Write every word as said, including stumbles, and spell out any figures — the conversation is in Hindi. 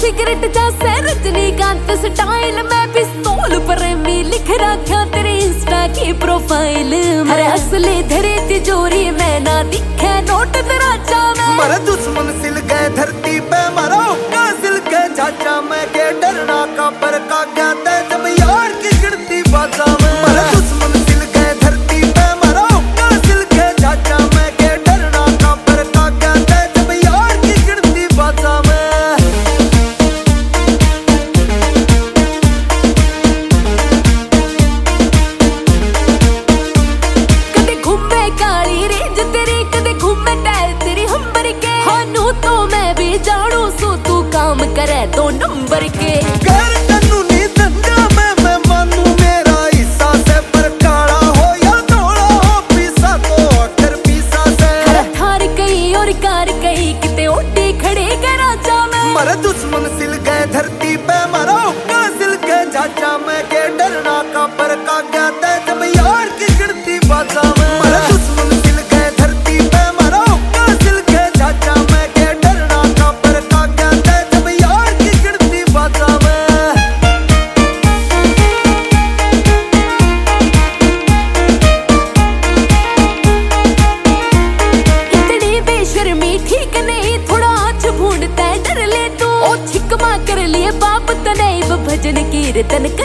सिगरेट जैसे रजनीकांत स्टाइल में पिस्तौल प्रेमी लिख रखा तेरी इंस्टा की प्रोफाइल में। असली धरे तिजोरी में ना दिखे नोट तेरा चावे। मर दुश्मन सिल गए धरती पे मरो का सिल के चाचा मैं के डरना का पर का ज्ञाता जब यार की गिरती बाजा में। मर दुश्मन सिल गए धरती पे मरो का सिल के चाचा मैं के डरना का पर का ज्ञाता जब यार की गिरती बाजा में। करे दो नंबर के कर कानूनी धंधा में मैं मानू मेरा हिस्सा से पर काला हो या धोला हो पीसा तो अक्कर पीसा से। थार कहीं और कार कहीं किते ओडी खड़े के राजा में। मर दुश्मन सिल गए धरती पे मरो का सिल के चाचा मैं के डरना का पर का ज्ञाता जब यार की गिरती बाजा में। मर दुश्मन सिल गए धरती पे मरो का सिल के चाचा मैं के डरना का पर का ज्ञाता जब यार की गिरती बाजा में। इतनी बेशर्मी ठीक नहीं थोड़ा आँच भूनता है डर ले तू। ओ छिकमा कर लिए बाप तनैव भजन कीर्तन